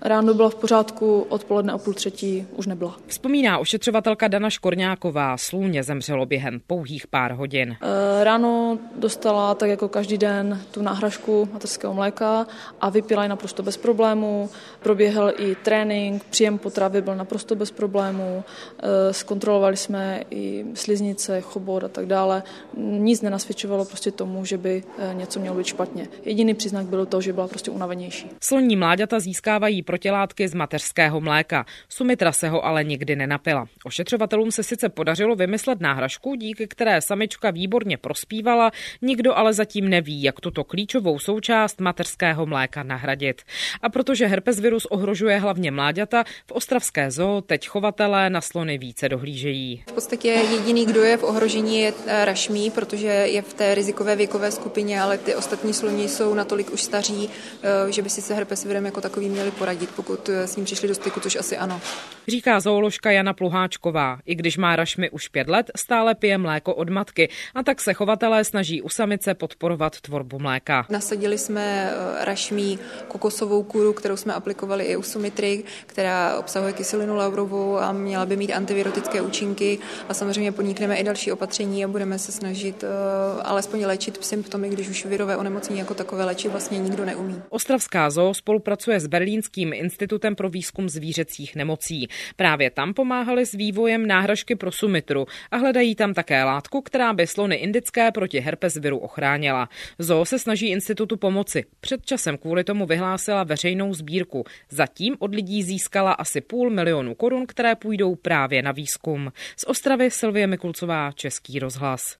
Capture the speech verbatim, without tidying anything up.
Ráno byla v pořádku, odpoledne o půl třetí už nebyla. Vzpomíná ošetřovatelka Dana Škorňáková, slůně zemřelo během pouhých pár hodin. Ráno dostala tak jako každý den tu náhražku mateřského mléka a vypila ji naprosto bez problémů. Proběhl i trénink, příjem potravy byl naprosto bez problémů. Zkontrolovali jsme i sliznice, chobot a tak dále. Nic nenasvědčovalo prostě tomu, že by něco mělo být špatně. Jediný příznak byl to, že byla prostě unavenější. Sloní mláďata získávají protilátky z mateřského mléka. Sumitra se ho ale nikdy nenapila. Ošetřovatelům se sice podařilo vymyslet náhražku, díky které samička výborně prospívala, nikdo ale zatím neví, jak tuto klíčovou součást mateřského mléka nahradit. A protože herpesvirus ohrožuje hlavně mláďata, v ostravské zoo teď chovatelé na slony více dohlížejí. V podstatě jediný, kdo je v ohrožení, je rašmí, protože je v té rizikové věkové skupině, ale ty ostatní sloni jsou natolik už staří, že by si se herpesvirem jako takový měli poradit, pokud s ním přišli do styku, což asi ano. Říká zooložka Jana Pluháčková. I když má rašmy už pět let, stále pije mléko od matky a tak se chovatelé snaží u samice podporovat tvorbu mléka. Nasadili jsme rašmí kokosovou kůru, kterou jsme aplikovali i u Sumitry, která obsahuje kyselinu laurovou a měla by mít antivirotické účinky a samozřejmě podnikneme i další opatření a budeme se snažit uh, alespoň léčit symptomy, když už virové onemocnění jako takové léčit vlastně nikdo neumí. Ostravská zoo spolupracuje s Berlínským institutem pro výzkum zvířecích nemocí. Právě tam pomáhali s vývojem náhražky pro Sumitru a hledají tam také látku, která by slony indické proti herpesviru ochránila. Zoo se snaží institutu pomoci. Před časem kvůli tomu vyhlásila veřejnou sbírku. Zatím od lidí získala asi půl milionu korun, které půjdou právě na výzkum. Z Ostravy Silvie Mikulcová, Český rozhlas.